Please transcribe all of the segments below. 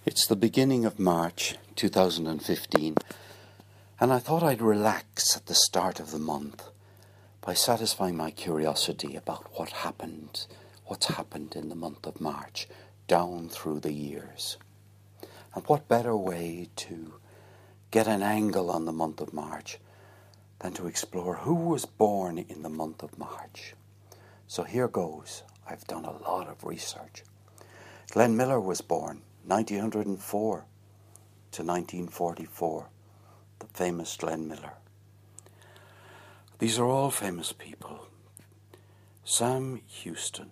It's the beginning of March 2015, and I thought I'd relax at the start of the month by satisfying my curiosity about what's happened in the month of March down through the years. And what better way to get an angle on the month of March than to explore who was born in the month of March. So here goes. I've done a lot of research. Glenn Miller was born 1904 to 1944, the famous Glenn Miller. These are all famous people. Sam Houston,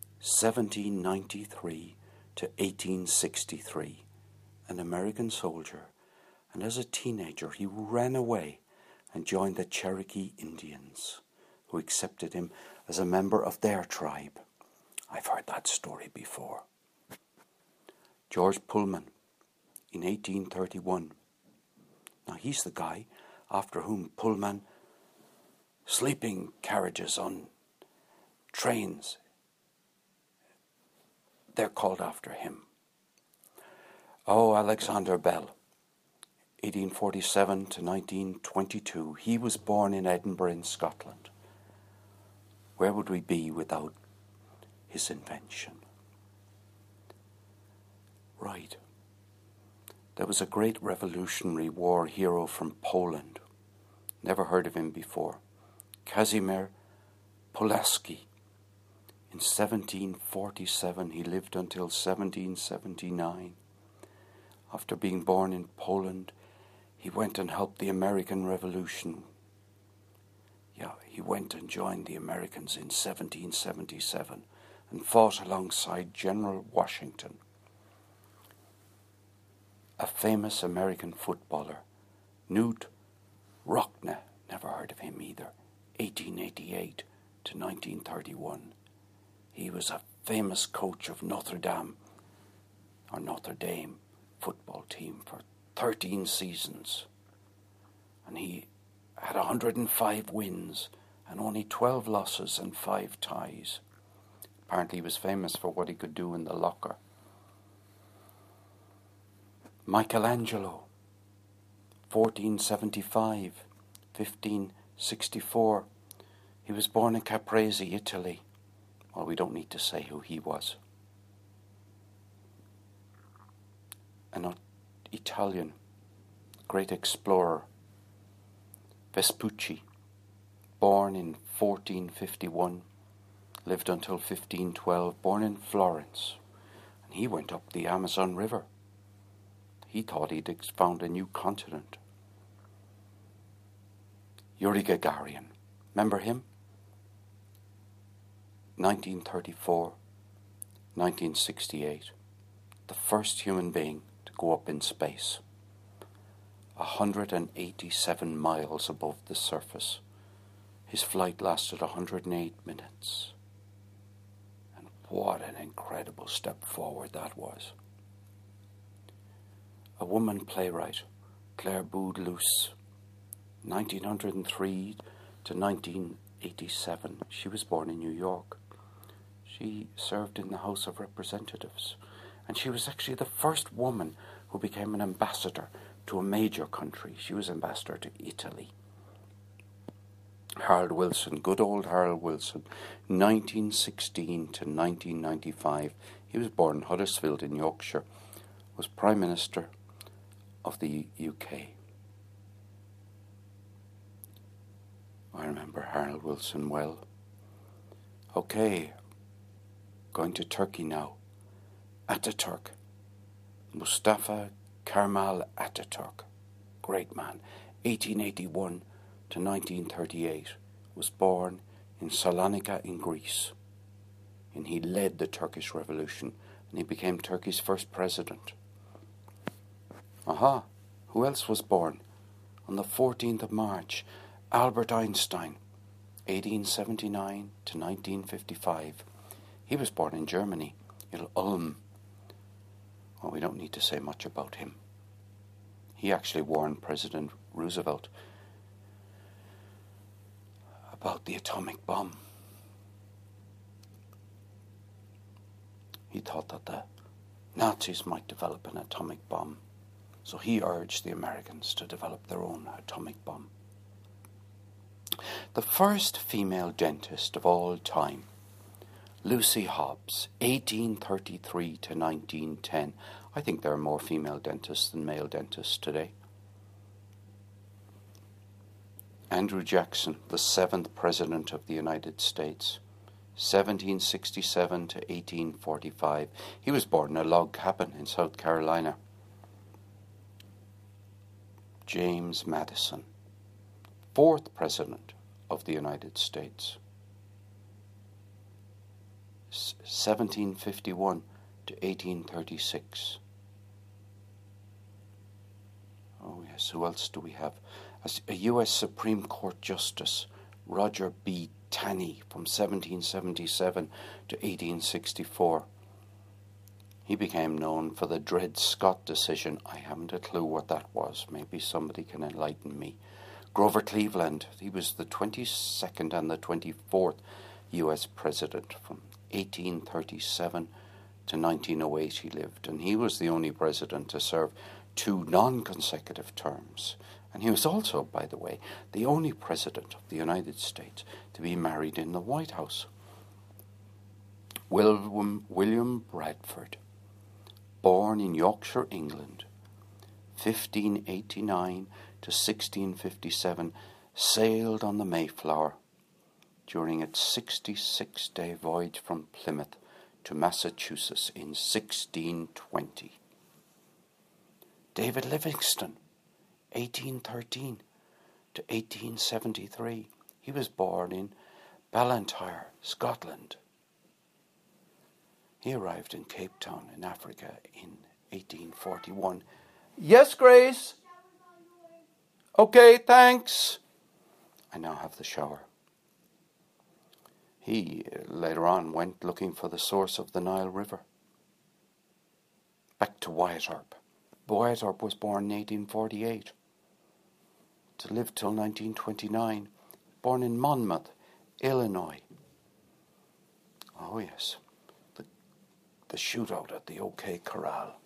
1793 to 1863, an American soldier, and as a teenager he ran away and joined the Cherokee Indians, who accepted him as a member of their tribe. I've heard that story before. George Pullman, in 1831. Now he's the guy after whom Pullman sleeping carriages on trains, they're called after him. Oh, Alexander Bell, 1847 to 1922. He was born in Edinburgh in Scotland. Where would we be without his invention? Right. There was a great Revolutionary War hero from Poland. Never heard of him before. Kazimierz Pulaski. In 1747, he lived until 1779. After being born in Poland, he went and helped the American Revolution. He went and joined the Americans in 1777 and fought alongside General Washington. A famous American footballer, Knute Rockne, never heard of him either, 1888 to 1931. He was a famous coach of Notre Dame football team for 13 seasons. And he had 105 wins and only 12 losses and 5 ties. Apparently he was famous for what he could do in the locker. Michelangelo, 1475, 1564. He was born in Caprese, Italy. Well, we don't need to say who he was. An Italian, great explorer, Vespucci, born in 1451, lived until 1512, born in Florence. And he went up the Amazon River. He thought he'd found a new continent. Yuri Gagarin, remember him? 1934, 1968, the first human being to go up in space. 187 miles above the surface. His flight lasted 108 minutes. And what an incredible step forward that was. A woman playwright, Claire Boothe-Luce, 1903 to 1987. She was born in New York. She served in the House of Representatives, and she was actually the first woman who became an ambassador to a major country. She was ambassador to Italy. Harold Wilson, good old Harold Wilson, 1916 to 1995. He was born in Huddersfield in Yorkshire, was Prime Minister of the UK. I remember Harold Wilson well. Okay, going to Turkey now. Ataturk, Mustafa Kemal Ataturk, great man, 1881 to 1938, was born in Salonika in Greece. And he led the Turkish Revolution, and he became Turkey's first president. Who else was born? On the 14th of March, Albert Einstein, 1879 to 1955. He was born in Germany, in Ulm. Well, we don't need to say much about him. He actually warned President Roosevelt about the atomic bomb. He thought that the Nazis might develop an atomic bomb. So he urged the Americans to develop their own atomic bomb. The first female dentist of all time, Lucy Hobbs, 1833 to 1910. I think there are more female dentists than male dentists today. Andrew Jackson, the 7th President of the United States, 1767 to 1845. He was born in a log cabin in South Carolina. James Madison, 4th President of the United States, 1751 to 1836. Oh yes, who else do we have? A U.S. Supreme Court Justice, Roger B. Taney, from 1777 to 1864. He became known for the Dred Scott decision. I haven't a clue what that was. Maybe somebody can enlighten me. Grover Cleveland, he was the 22nd and the 24th U.S. President. From 1837 to 1908 he lived, and he was the only president to serve 2 non-consecutive terms. And he was also, by the way, the only president of the United States to be married in the White House. William Bradford, born in Yorkshire, England, 1589 to 1657, sailed on the Mayflower during its 66-day voyage from Plymouth to Massachusetts in 1620. David Livingstone, 1813 to 1873. He was born in Ballantyre, Scotland. He arrived in Cape Town in Africa in 1841. Yes, Grace? Okay, thanks. I now have the shower. He later on went looking for the source of the Nile River. Back to Wyatt Earp. Wyatt Earp was born in 1848. To live till 1929. Born in Monmouth, Illinois. Oh yes, the shootout at the OK Corral.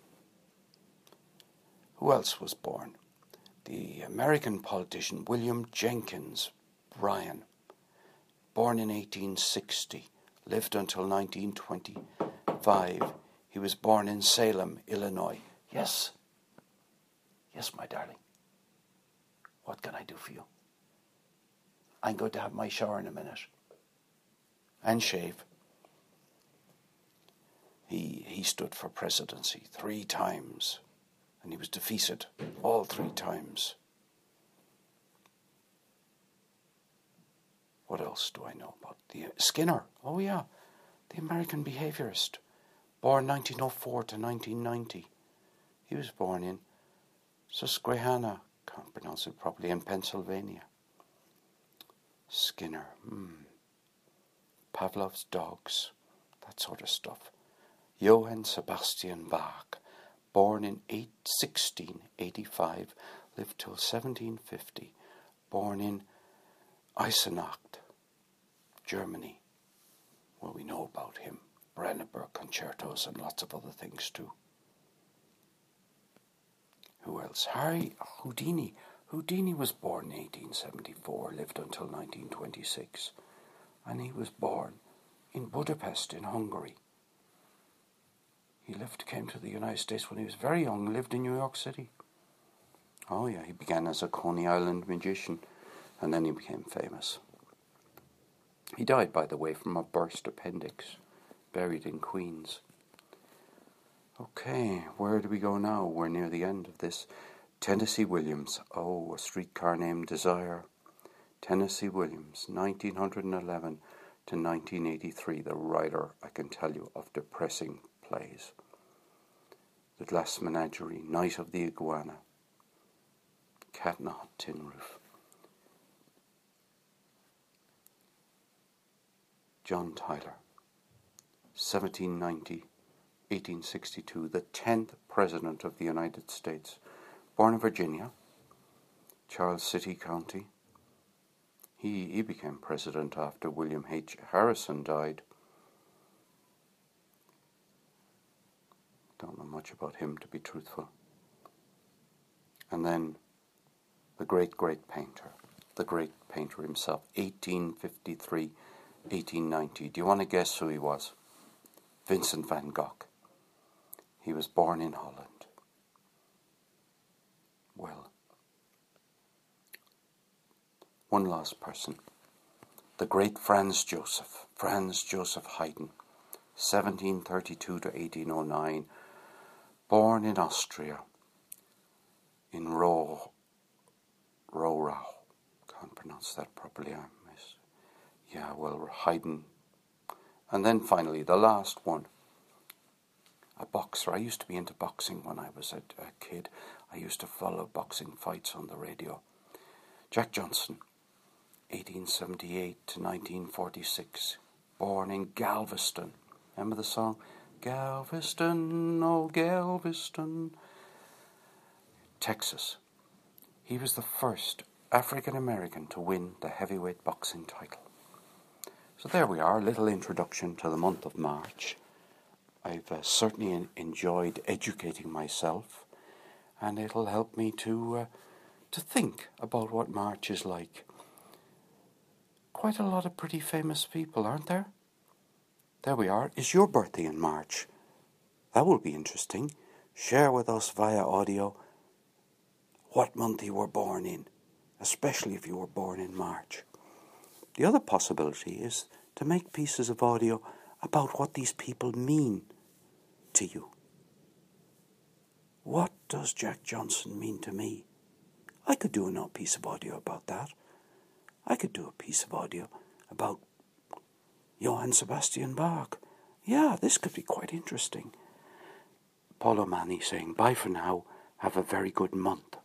Who else was born? The American politician William Jenkins Bryan, born in 1860, lived until 1925. He was born in Salem, Illinois. Yes, my darling. What can I do for you? I'm going to have my shower in a minute. And shave. He stood for presidency 3 times. And he was defeated all 3 times. What else do I know about? Skinner. Oh yeah. The American behaviorist. Born 1904 to 1990. He was born in Susquehanna, can't pronounce it properly, in Pennsylvania. Skinner. Pavlov's dogs. That sort of stuff. Johann Sebastian Bach, born in 1685, lived till 1750, born in Eisenach, Germany. Well, we know about him. Brandenburg concertos and lots of other things too. Who else? Harry Houdini. Houdini was born in 1874, lived until 1926, and he was born in Budapest in Hungary. He came to the United States when he was very young, lived in New York City. Oh yeah, he began as a Coney Island magician, and then he became famous. He died, by the way, from a burst appendix, buried in Queens. Okay, where do we go now? We're near the end of this. Tennessee Williams. Oh, A Streetcar Named Desire. Tennessee Williams, 1911 to 1983. The writer, I can tell you, of depressing plays. The Glass Menagerie, Night of the Iguana, Cat in a Hot Tin Roof. John Tyler, 1790, 1862, the 10th President of the United States, born in Virginia, Charles City County. He became president after William H. Harrison died. Don't know much about him, to be truthful. And then the great painter himself, 1853, 1890. Do you want to guess who he was? Vincent van Gogh. He was born in Holland. Well, one last person. The great Franz Joseph Haydn, 1732 to 1809, born in Austria, in Rohrau. Can't pronounce that properly, Haydn. And then finally, the last one, a boxer. I used to be into boxing when I was a kid. I used to follow boxing fights on the radio. Jack Johnson, 1878 to 1946, born in Galveston. Remember the song? Galveston, oh Galveston, Texas. He was the first African American to win the heavyweight boxing title. So there we are, a little introduction to the month of March. I've certainly enjoyed educating myself, and it'll help me to think about what March is like. Quite a lot of pretty famous people, aren't there? There we are. Is your birthday in March? That will be interesting. Share with us via audio what month you were born in, especially if you were born in March. The other possibility is to make pieces of audio about what these people mean to you. What does Jack Johnson mean to me? I could do a piece of audio about that. I could do a piece of audio about Johann Sebastian Bach. Yeah, this could be quite interesting. Paul O'Mahony saying, bye for now, have a very good month.